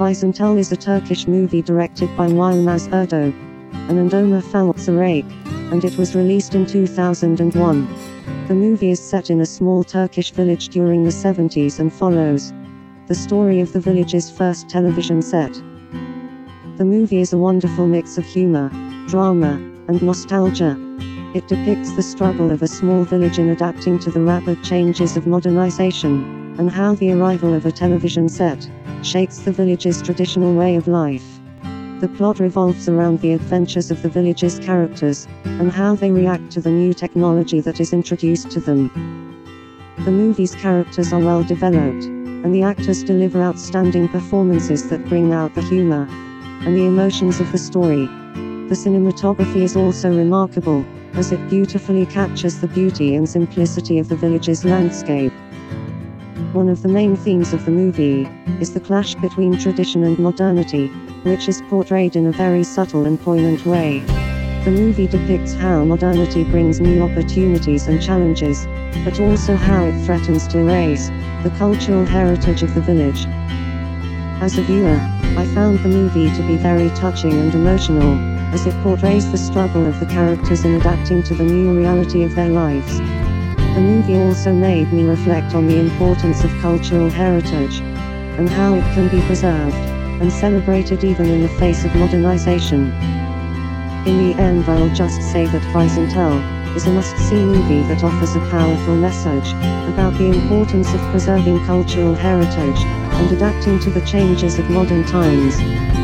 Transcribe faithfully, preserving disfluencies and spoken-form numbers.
Vicentel is a Turkish movie directed by Yilmaz Erdoğan and Ömer Faltsarak, and it was released in two thousand one. The movie is set in a small Turkish village during the seventies and follows the story of the village's first television set. The movie is a wonderful mix of humor, drama, and nostalgia. It depicts the struggle of a small village in adapting to the rapid changes of modernization, and how the arrival of a television set shakes the village's traditional way of life. The plot revolves around the adventures of the village's characters, and how they react to the new technology that is introduced to them. The movie's characters are well developed, and the actors deliver outstanding performances that bring out the humor and the emotions of the story. The cinematography is also remarkable, as it beautifully captures the beauty and simplicity of the village's landscape. One of the main themes of the movie is the clash between tradition and modernity, which is portrayed in a very subtle and poignant way. The movie depicts how modernity brings new opportunities and challenges, but also how it threatens to erase the cultural heritage of the village. As a viewer, I found the movie to be very touching and emotional, as it portrays the struggle of the characters in adapting to the new reality of their lives. The movie also made me reflect on the importance of cultural heritage, and how it can be preserved and celebrated even in the face of modernization. In the end, I'll just say that Vicentel is a must-see movie that offers a powerful message about the importance of preserving cultural heritage and adapting to the changes of modern times.